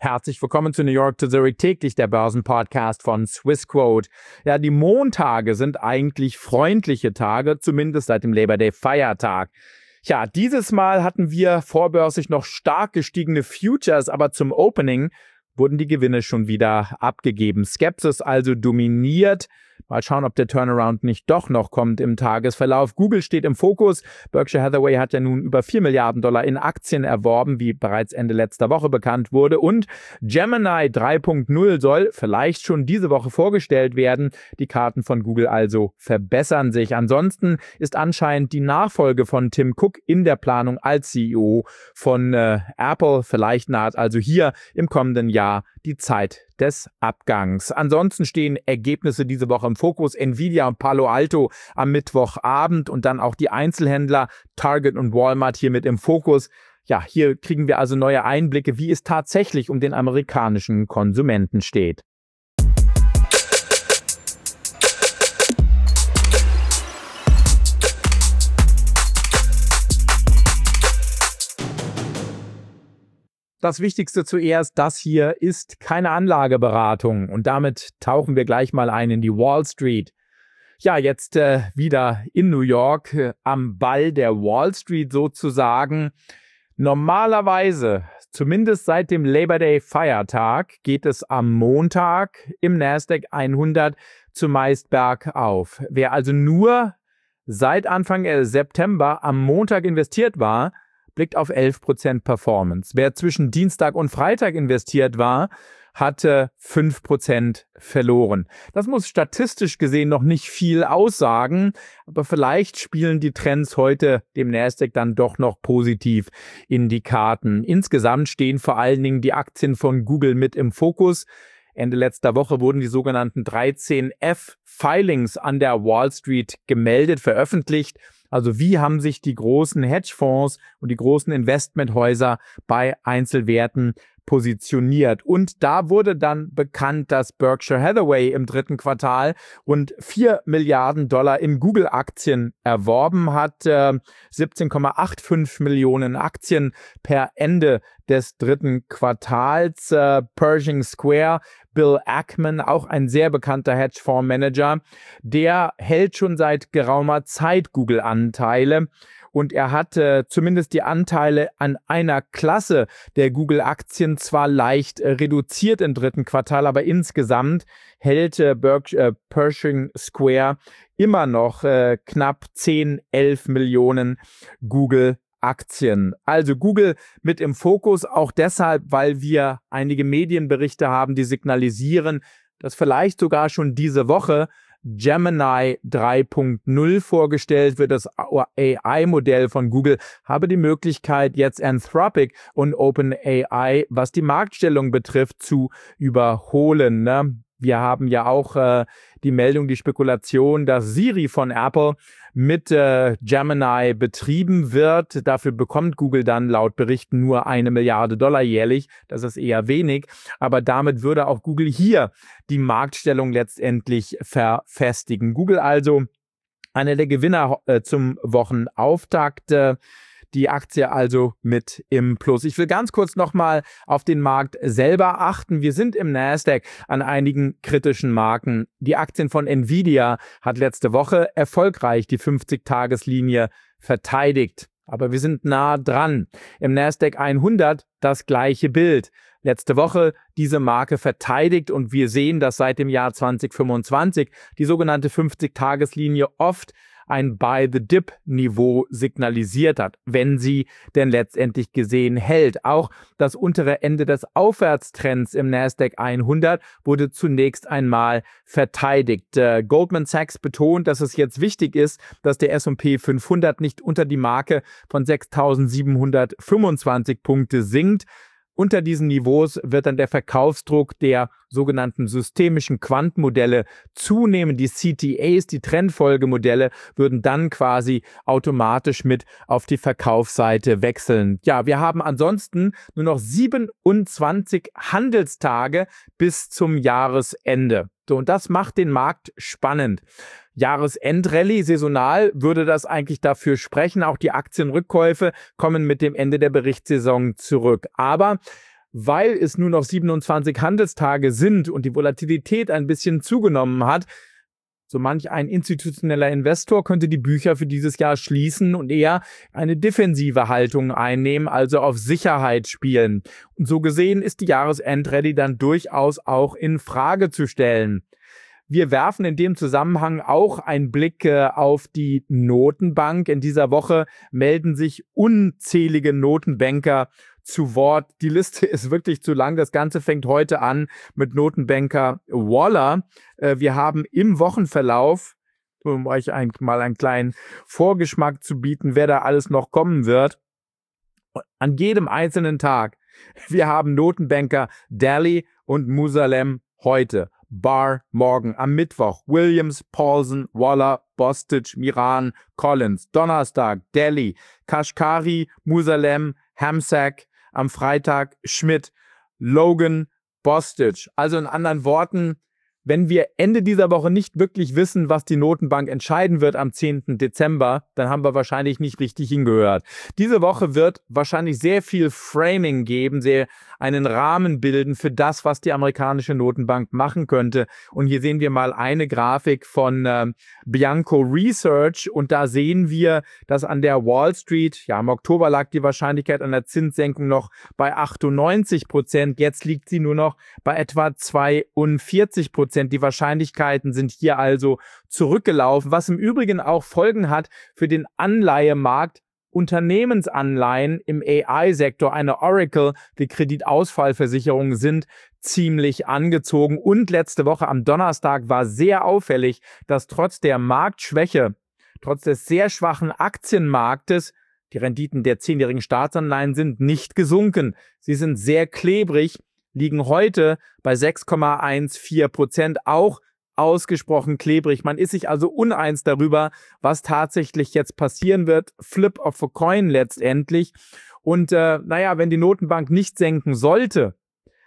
Herzlich willkommen zu New York to Zurich täglich, der Börsenpodcast von Swissquote. Ja, die Montage sind eigentlich freundliche Tage, zumindest seit dem Labor Day Feiertag. Ja, dieses Mal hatten wir vorbörslich noch stark gestiegene Futures, aber zum Opening wurden die Gewinne schon wieder abgegeben. Skepsis also dominiert. Mal schauen, ob der Turnaround nicht doch noch kommt im Tagesverlauf. Google steht im Fokus. Berkshire Hathaway hat ja nun über $4 Milliarden in Aktien erworben, wie bereits Ende letzter Woche bekannt wurde. Und Gemini 3.0 soll vielleicht schon diese Woche vorgestellt werden. Die Karten von Google also verbessern sich. Ansonsten ist anscheinend die Nachfolge von Tim Cook in der Planung als CEO von Apple. Vielleicht naht also hier im kommenden Jahr die Zeit des Abgangs. Ansonsten stehen Ergebnisse diese Woche im Fokus. Nvidia und Palo Alto am Mittwochabend und dann auch die Einzelhändler Target und Walmart hier mit im Fokus. Ja, hier kriegen wir also neue Einblicke, wie es tatsächlich um den amerikanischen Konsumenten steht. Das Wichtigste zuerst, das hier ist keine Anlageberatung und damit tauchen wir gleich mal ein in die Wall Street. Ja, jetzt wieder in New York am Ball der Wall Street sozusagen. Normalerweise, zumindest seit dem Labor Day Feiertag, geht es am Montag im Nasdaq 100 zumeist bergauf. Wer also nur seit Anfang September am Montag investiert war, blickt auf 11% Performance. Wer zwischen Dienstag und Freitag investiert war, hatte 5% verloren. Das muss statistisch gesehen noch nicht viel aussagen, aber vielleicht spielen die Trends heute dem Nasdaq dann doch noch positiv in die Karten. Insgesamt stehen vor allen Dingen die Aktien von Google mit im Fokus. Ende letzter Woche wurden die sogenannten 13F-Filings an der Wall Street gemeldet, veröffentlicht. Also wie haben sich die großen Hedgefonds und die großen Investmenthäuser bei Einzelwerten positioniert? Und da wurde dann bekannt, dass Berkshire Hathaway im dritten Quartal rund $4 Milliarden in Google-Aktien erworben hat. 17,85 Millionen Aktien per Ende des dritten Quartals. Pershing Square, Bill Ackman, auch ein sehr bekannter Hedgefondsmanager, der hält schon seit geraumer Zeit Google-Anteile. Und er hat zumindest die Anteile an einer Klasse der Google-Aktien zwar leicht reduziert im dritten Quartal, aber insgesamt hält Pershing Square immer noch knapp 10-11 Millionen Google-Aktien. Also Google mit im Fokus, auch deshalb, weil wir einige Medienberichte haben, die signalisieren, dass vielleicht sogar schon diese Woche Gemini 3.0 vorgestellt wird. Das AI-Modell von Google habe die Möglichkeit, jetzt Anthropic und OpenAI, was die Marktstellung betrifft, zu überholen. Ne? Wir haben ja auch die Meldung, die Spekulation, dass Siri von Apple mit Gemini betrieben wird. Dafür bekommt Google dann laut Berichten nur $1 Milliarde jährlich. Das ist eher wenig. Aber damit würde auch Google hier die Marktstellung letztendlich verfestigen. Google also einer der Gewinner zum Wochenauftakt. Die Aktie also mit im Plus. Ich will ganz kurz nochmal auf den Markt selber achten. Wir sind im Nasdaq an einigen kritischen Marken. Die Aktien von Nvidia hat letzte Woche erfolgreich die 50-Tageslinie verteidigt. Aber wir sind nah dran. Im Nasdaq 100 das gleiche Bild. Letzte Woche diese Marke verteidigt und wir sehen, dass seit dem Jahr 2025 die sogenannte 50-Tageslinie oft ein Buy-the-Dip-Niveau signalisiert hat, wenn sie denn letztendlich gesehen hält. Auch das untere Ende des Aufwärtstrends im Nasdaq 100 wurde zunächst einmal verteidigt. Goldman Sachs betont, dass es jetzt wichtig ist, dass der S&P 500 nicht unter die Marke von 6.725 Punkte sinkt. Unter diesen Niveaus wird dann der Verkaufsdruck der sogenannten systemischen Quant-Modelle zunehmen. Die CTAs, die Trendfolgemodelle, würden dann quasi automatisch mit auf die Verkaufsseite wechseln. Ja, wir haben ansonsten nur noch 27 Handelstage bis zum Jahresende. So, und das macht den Markt spannend. Jahresendrallye, saisonal würde das eigentlich dafür sprechen. Auch die Aktienrückkäufe kommen mit dem Ende der Berichtssaison zurück. Aber weil es nur noch 27 Handelstage sind und die Volatilität ein bisschen zugenommen hat, so manch ein institutioneller Investor könnte die Bücher für dieses Jahr schließen und eher eine defensive Haltung einnehmen, also auf Sicherheit spielen. Und so gesehen ist die Jahresendrallye dann durchaus auch in Frage zu stellen. Wir werfen in dem Zusammenhang auch einen Blick auf die Notenbank. In dieser Woche melden sich unzählige Notenbanker zu Wort. Die Liste ist wirklich zu lang. Das Ganze fängt heute an mit Notenbanker Waller. Wir haben im Wochenverlauf, um euch mal einen kleinen Vorgeschmack zu bieten, wer da alles noch kommen wird, an jedem einzelnen Tag. Wir haben Notenbanker Daly und Musalem heute. Barr morgen, am Mittwoch Williams, Paulson, Waller, Bostic, Miran, Collins. Donnerstag Daly, Kashkari, Musalem, Hamsack. Am Freitag Schmidt, Logan, Bostic. Also in anderen Worten, wenn wir Ende dieser Woche nicht wirklich wissen, was die Notenbank entscheiden wird am 10. Dezember, dann haben wir wahrscheinlich nicht richtig hingehört. Diese Woche wird wahrscheinlich sehr viel Framing geben, sehr einen Rahmen bilden für das, was die amerikanische Notenbank machen könnte. Und hier sehen wir mal eine Grafik von Bianco Research und da sehen wir, dass an der Wall Street, ja im Oktober lag die Wahrscheinlichkeit einer Zinssenkung noch bei 98%, jetzt liegt sie nur noch bei etwa 42%. Die Wahrscheinlichkeiten sind hier also zurückgelaufen, was im Übrigen auch Folgen hat für den Anleihemarkt. Unternehmensanleihen im AI-Sektor, eine Oracle, die Kreditausfallversicherungen sind ziemlich angezogen. Und letzte Woche am Donnerstag war sehr auffällig, dass trotz der Marktschwäche, trotz des sehr schwachen Aktienmarktes, die Renditen der 10-jährigen Staatsanleihen sind nicht gesunken. Sie sind sehr klebrig, liegen heute bei 6,14%, auch ausgesprochen klebrig. Man ist sich also uneins darüber, was tatsächlich jetzt passieren wird. Flip of a coin letztendlich. Und wenn die Notenbank nicht senken sollte,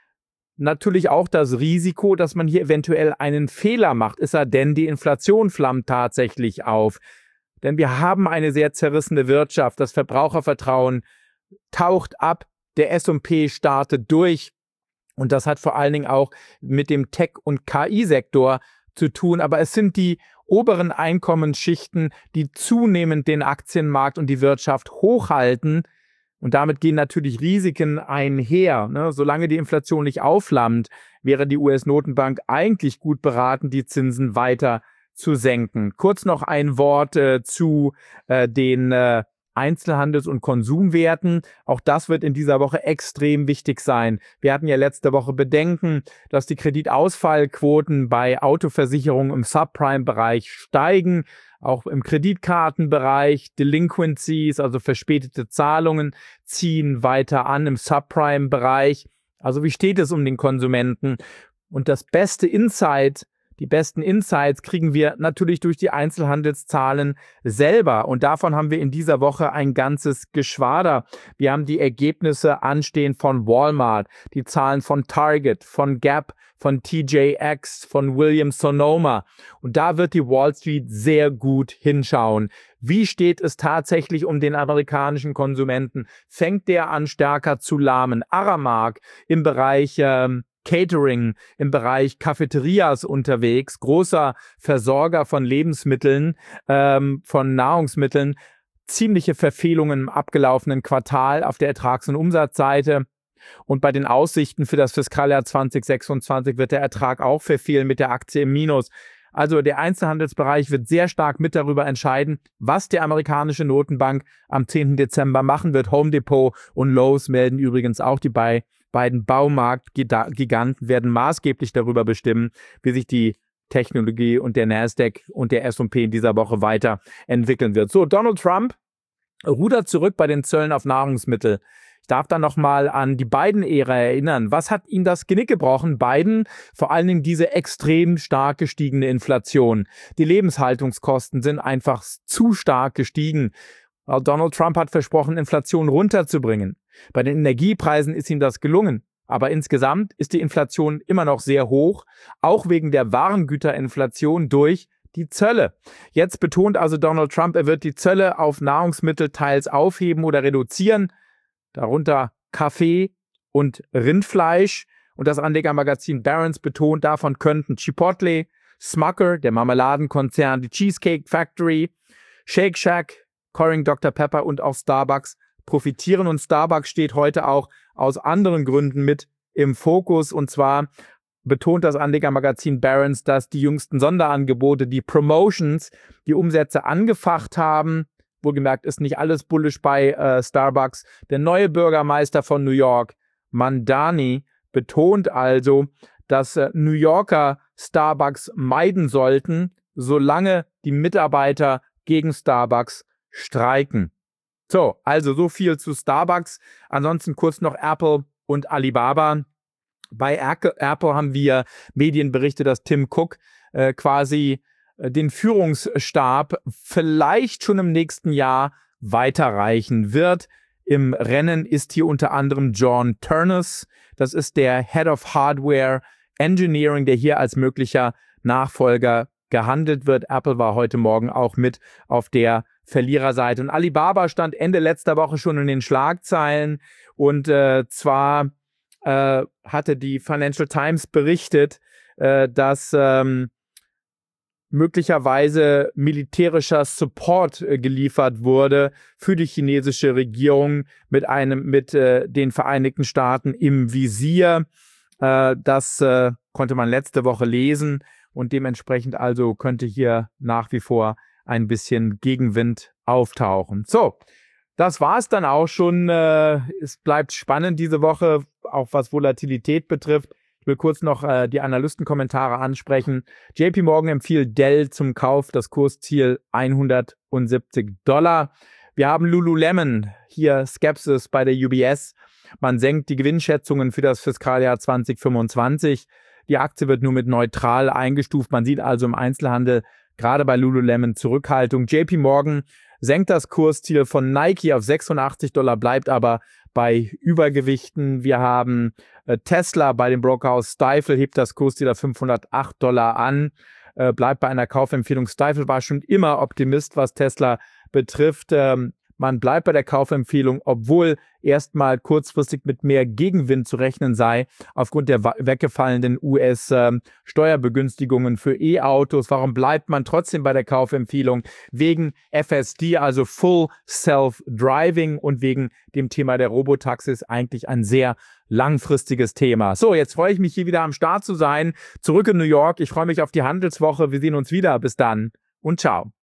natürlich auch das Risiko, dass man hier eventuell einen Fehler macht, es sei denn, die Inflation flammt tatsächlich auf. Denn wir haben eine sehr zerrissene Wirtschaft. Das Verbrauchervertrauen taucht ab, der S&P startet durch. Und das hat vor allen Dingen auch mit dem Tech- und KI-Sektor zu tun. Aber es sind die oberen Einkommensschichten, die zunehmend den Aktienmarkt und die Wirtschaft hochhalten. Und damit gehen natürlich Risiken einher. Solange die Inflation nicht aufflammt, wäre die US-Notenbank eigentlich gut beraten, die Zinsen weiter zu senken. Kurz noch ein Wort zu den Einzelhandels- und Konsumwerten. Auch das wird in dieser Woche extrem wichtig sein. Wir hatten ja letzte Woche Bedenken, dass die Kreditausfallquoten bei Autoversicherungen im Subprime-Bereich steigen. Auch im Kreditkartenbereich, Delinquencies, also verspätete Zahlungen, ziehen weiter an im Subprime-Bereich. Also wie steht es um den Konsumenten? Und das beste Insight, die besten Insights kriegen wir natürlich durch die Einzelhandelszahlen selber. Und davon haben wir in dieser Woche ein ganzes Geschwader. Wir haben die Ergebnisse anstehen von Walmart, die Zahlen von Target, von Gap, von TJX, von Williams-Sonoma. Und da wird die Wall Street sehr gut hinschauen. Wie steht es tatsächlich um den amerikanischen Konsumenten? Fängt der an, stärker zu lahmen? Aramark im Bereich Catering, im Bereich Cafeterias unterwegs, großer Versorger von Lebensmitteln, von Nahrungsmitteln, ziemliche Verfehlungen im abgelaufenen Quartal auf der Ertrags- und Umsatzseite. Und bei den Aussichten für das Fiskaljahr 2026 wird der Ertrag auch verfehlen mit der Aktie im Minus. Also der Einzelhandelsbereich wird sehr stark mit darüber entscheiden, was die amerikanische Notenbank am 10. Dezember machen wird. Home Depot und Lowe's melden übrigens auch, die beiden Baumarktgiganten werden maßgeblich darüber bestimmen, wie sich die Technologie und der Nasdaq und der S&P in dieser Woche weiterentwickeln wird. So, Donald Trump rudert zurück bei den Zöllen auf Nahrungsmittel. Ich darf da nochmal an die Biden-Ära erinnern. Was hat ihm das Genick gebrochen? Biden, vor allen Dingen diese extrem stark gestiegene Inflation. Die Lebenshaltungskosten sind einfach zu stark gestiegen. Donald Trump hat versprochen, Inflation runterzubringen. Bei den Energiepreisen ist ihm das gelungen. Aber insgesamt ist die Inflation immer noch sehr hoch, auch wegen der Warengüterinflation durch die Zölle. Jetzt betont also Donald Trump, er wird die Zölle auf Nahrungsmittel teils aufheben oder reduzieren, darunter Kaffee und Rindfleisch. Und das Anlegermagazin Barron's betont, davon könnten Chipotle, Smucker, der Marmeladenkonzern, die Cheesecake Factory, Shake Shack, Keurig Dr. Pepper und auch Starbucks profitieren. Und Starbucks steht heute auch aus anderen Gründen mit im Fokus. Und zwar betont das Anlegermagazin Barron's, dass die jüngsten Sonderangebote, die Promotions, die Umsätze angefacht haben. Wohlgemerkt ist nicht alles bullish bei Starbucks. Der neue Bürgermeister von New York, Mamdani, betont also, dass New Yorker Starbucks meiden sollten, solange die Mitarbeiter gegen Starbucks streiken. So, also so viel zu Starbucks. Ansonsten kurz noch Apple und Alibaba. Bei Apple haben wir Medienberichte, dass Tim Cook quasi den Führungsstab vielleicht schon im nächsten Jahr weiterreichen wird. Im Rennen ist hier unter anderem John Ternus. Das ist der Head of Hardware Engineering, der hier als möglicher Nachfolger gehandelt wird. Apple war heute Morgen auch mit auf der Verliererseite. Und Alibaba stand Ende letzter Woche schon in den Schlagzeilen. Und zwar hatte die Financial Times berichtet, dass möglicherweise militärischer Support geliefert wurde für die chinesische Regierung mit den Vereinigten Staaten im Visier. Das konnte man letzte Woche lesen und dementsprechend also könnte hier nach wie vor ein bisschen Gegenwind auftauchen. So, das war es dann auch schon. Es bleibt spannend diese Woche, auch was Volatilität betrifft. Ich will kurz noch die Analystenkommentare ansprechen. JP Morgan empfiehlt Dell zum Kauf, das Kursziel $170. Wir haben Lululemon, hier Skepsis bei der UBS. Man senkt die Gewinnschätzungen für das Fiskaljahr 2025. Die Aktie wird nur mit neutral eingestuft. Man sieht also im Einzelhandel gerade bei Lululemon Zurückhaltung. JP Morgan senkt das Kursziel von Nike auf $86, bleibt aber bei Übergewichten. Wir haben Tesla bei dem Brokerhaus Stifel, hebt das Kursziel auf $508 an, bleibt bei einer Kaufempfehlung. Stifel war schon immer Optimist, was Tesla betrifft. Man bleibt bei der Kaufempfehlung, obwohl erstmal kurzfristig mit mehr Gegenwind zu rechnen sei, aufgrund der weggefallenen US-Steuerbegünstigungen für E-Autos. Warum bleibt man trotzdem bei der Kaufempfehlung? Wegen FSD, also Full Self-Driving, und wegen dem Thema der Robotaxis, eigentlich ein sehr langfristiges Thema. So, jetzt freue ich mich, hier wieder am Start zu sein. Zurück in New York. Ich freue mich auf die Handelswoche. Wir sehen uns wieder. Bis dann und ciao.